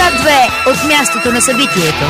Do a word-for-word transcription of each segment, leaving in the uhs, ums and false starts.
Свят две от мястото на събитието.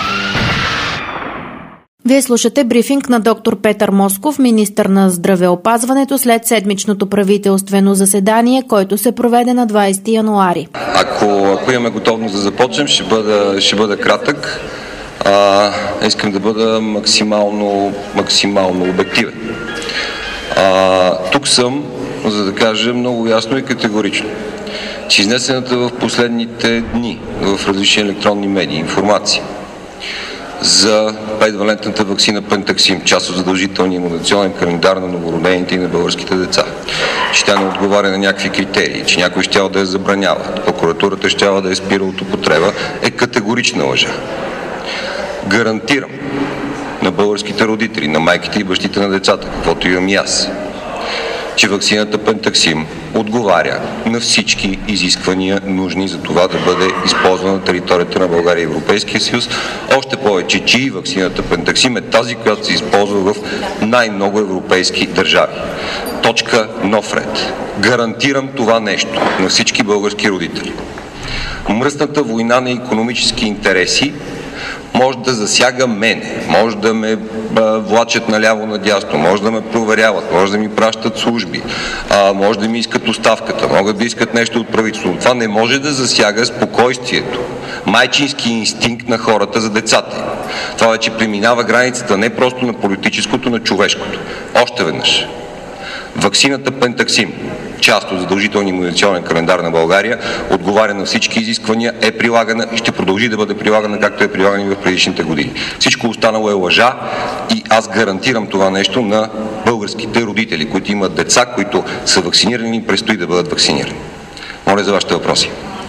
Вие слушате брифинг на доктор Петър Москов, министър на здравеопазването, след седмичното правителствено заседание, който се проведе на двадесети януари. Ако, ако имаме готовност да започнем, ще бъда, ще бъда кратък. А, искам да бъда максимално, максимално обективен. А, тук съм, за да кажа много ясно и категорично, че изнесената в последните дни в различни електронни медии информация за петвалентната ваксина Пентаксим, част от задължителния имунационен календар на новородените и на българските деца, че тя не отговаря на някакви критерии, че някой щял да я забранява, прокуратурата щяла да я спира от употреба, е категорична лъжа. Гарантирам на българските родители, на майките и бащите на децата, каквото имам и аз, че ваксината Пентаксим отговаря на всички изисквания, нужни за това да бъде използвана на територията на България и Европейския съюз. Още повече, че и ваксината Пентаксим е тази, която се използва в най-много европейски държави. Точка, нов ред. Гарантирам това нещо на всички български родители. Мръсната война на икономически интереси може да засяга мене, може да ме влачат наляво-надясно, може да ме проверяват, може да ми пращат служби, а, може да ми искат оставката, могат да искат нещо от правителството. Това не може да засяга спокойствието, майчински инстинкт на хората за децата. Това вече преминава границата не просто на политическото, на човешкото. Още веднъж. Ваксината Пентаксим, част от задължителния имунизационен календар на България, отговаря на всички изисквания, е прилагана и ще продължи да бъде прилагана, както е прилагана и в предишните години. Всичко останало е лъжа и аз гарантирам това нещо на българските родители, които имат деца, които са вакцинирани и предстои да бъдат вакцинирани. Моля за вашите въпроси.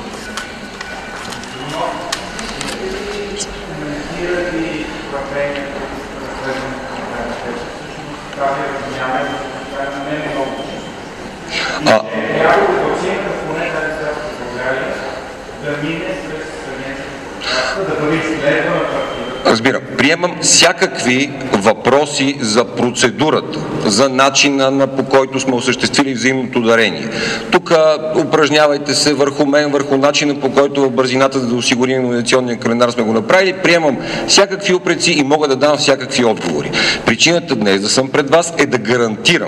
А, разбирам. Приемам всякакви въпроси за процедурата, за начина на по който сме осъществили взаимното дарение. Тук упражнявайте се върху мен, върху начина по който в бързината, за да осигурим имунизационния календар, сме го направили. Приемам всякакви упреци и мога да дам всякакви отговори. Причината днес да съм пред вас е да гарантирам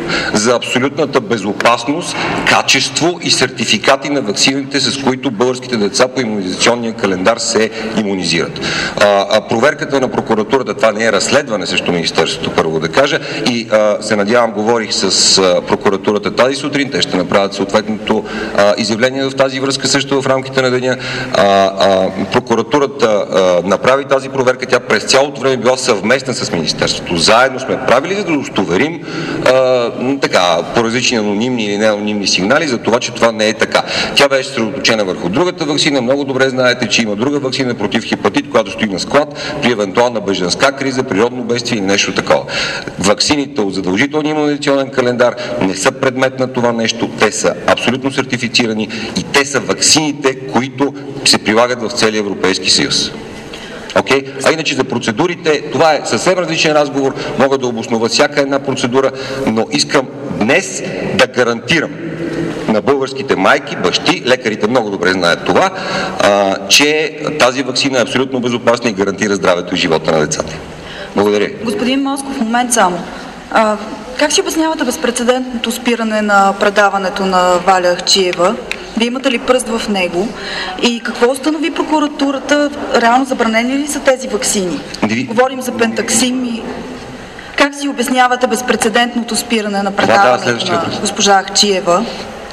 за абсолютната безопасност, качество и сертификати на ваксините, с които българските деца по имунизационния календар се имунизират. А, а проверката на прокуратурата, това не е разследване срещу Министерството, първо да кажа, и а, се надявам, говорих с а, прокуратурата тази сутрин, те ще направят съответното а, изявление в тази връзка също в рамките на деня. А, а, прокуратурата а, направи тази проверка, тя през цялото време била съвместна с Министерството. Заедно сме правили, за да удостоверим а, така, по различни анонимни или неанонимни сигнали за това, че това не е така. Тя беше съсредоточена върху другата ваксина. Много добре знаете, че има друга ваксина против хепатит, която стои на склад при евентуална бежанска криза, природно бедствие или нещо такова. Ваксините от задължителния имунизационен календар не са предмет на това нещо. Те са абсолютно сертифицирани и те са ваксините, които се прилагат в целия Европейски съюз. Okay? А иначе за процедурите, това е съвсем различен разговор, мога да обоснова всяка една процедура, но искам днес да гарантирам на българските майки, бащи, лекарите много добре знаят това, а, че тази ваксина е абсолютно безопасна и гарантира здравето и живота на децата. Благодаря. Господин Москов, момент само. А, как ще обяснявате безпрецедентното спиране на предаването на Валя Ахчиева? Вие имате ли пръст в него? И какво установи прокуратурата? Реално забранени ли са тези ваксини? Ви... Говорим за Пентаксим и... Как си обяснявате безпрецедентното спиране на предаването да, на госпожа Ахчиева?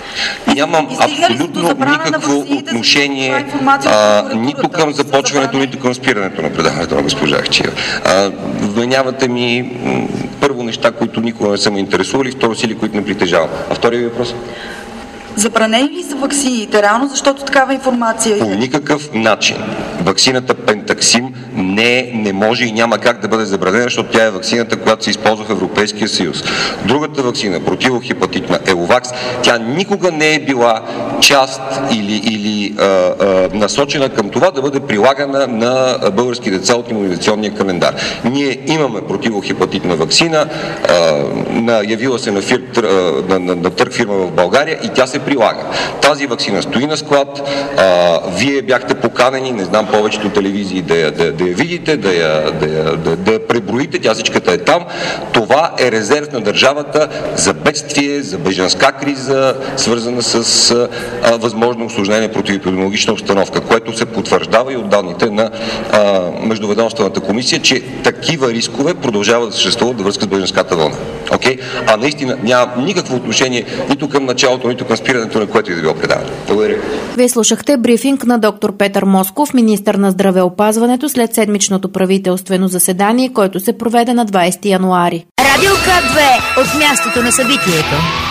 Нямам абсолютно никакво отношение а, нито към започването, нито към спирането на предаването на госпожа Ахчиева. Вменявате ми първо неща, които никога не са ме интересували, второ сили, които не притежавам. А втория въпрос? Забранени ли са ваксините реално, защото такава информация е? По никакъв начин. Ваксината Пентаксим не, не може и няма как да бъде забранена, защото тя е ваксината, която се използва в Европейския съюз. Другата ваксина, противохепатитна Еловакс, тя никога не е била част или, или а, а, насочена към това да бъде прилагана на български деца от имунизационния календар. Ние имаме противохепатитна ваксина, а, на, явила се на, фир, на, на, на търг фирма в България и тя се прилага. Тази ваксина стои на склад, а, вие бяхте поканени, не знам, повечето телевизии да я, да, да я видите, да я, да, я, да, да я преброите, тя всичката е там. Това е резерв на държавата за бедствие, за бежанска криза, свързана с а, възможно усложнение противоепидемиологична обстановка, което се потвърждава и от данните на а, Междуведомствената комисия, че такива рискове продължават да съществуват във връзка с бежанската вълна. Okay? А наистина няма никакво отношение нито към началото, нито към спирането, на което и да било предаване. Благодаря. Вие слушахте брифинг на доктор Петър Москов, министър на здравеопазването, след седмичното правителствено заседание, което се проведе на двадесети януари. Радио К две от мястото на събитието.